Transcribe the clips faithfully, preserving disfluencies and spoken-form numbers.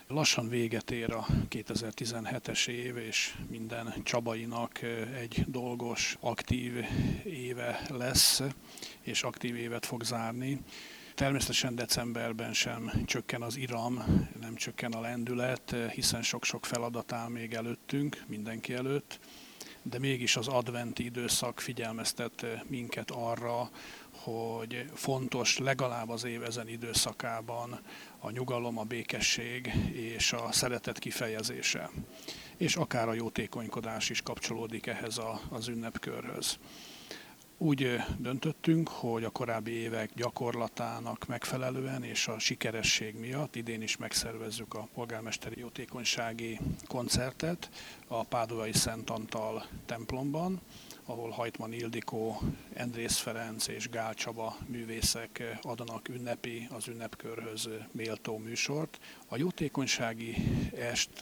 Lassan véget ér a kétezer-tizenhetes év, és minden csabainak egy dolgos, aktív éve lesz, és aktív évet fog zárni. Természetesen decemberben sem csökken az iram, nem csökken a lendület, hiszen sok-sok feladat áll még előttünk, mindenki előtt, de mégis az adventi időszak figyelmeztet minket arra, hogy fontos legalább az év ezen időszakában a nyugalom, a békesség és a szeretet kifejezése. És akár a jótékonykodás is kapcsolódik ehhez a, az ünnepkörhöz. Úgy döntöttünk, hogy a korábbi évek gyakorlatának megfelelően és a sikeresség miatt idén is megszervezzük a polgármesteri jótékonysági koncertet a Pádovai Szent Antal templomban, ahol Hajtman Ildikó, Endrész Ferenc és Gál Csaba művészek adnak ünnepi, az ünnepkörhöz méltó műsort. A jótékonysági est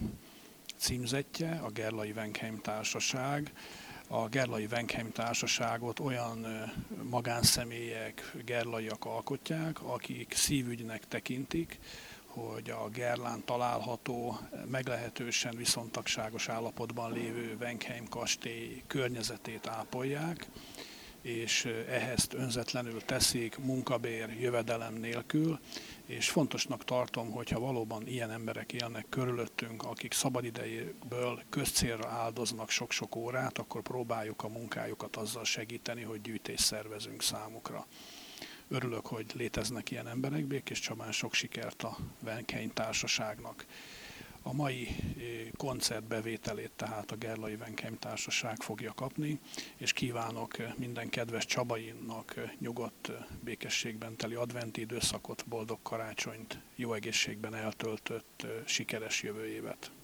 címzetje a Gerlai Wenkheim Társaság. A Gerlai Wenkheim Társaságot olyan magánszemélyek, gerlaiak alkotják, akik szívügynek tekintik, hogy a Gerlán található, meglehetősen viszontagságos állapotban lévő Wenkheim kastély környezetét ápolják, és ehhez önzetlenül teszik, munkabér, jövedelem nélkül, és fontosnak tartom, hogyha valóban ilyen emberek élnek körülöttünk, akik szabadidejéből közcélra áldoznak sok-sok órát, akkor próbáljuk a munkájukat azzal segíteni, hogy gyűjtést szervezünk számukra. Örülök, hogy léteznek ilyen emberek, Békés Csabán sok sikert a Wenkheim Társaságnak. A mai koncert bevételét tehát a Gerlai Wenkheim Társaság fogja kapni, és kívánok minden kedves csabainak nyugodt, békességben teli adventi időszakot, boldog karácsonyt, jó egészségben eltöltött, sikeres jövő évet.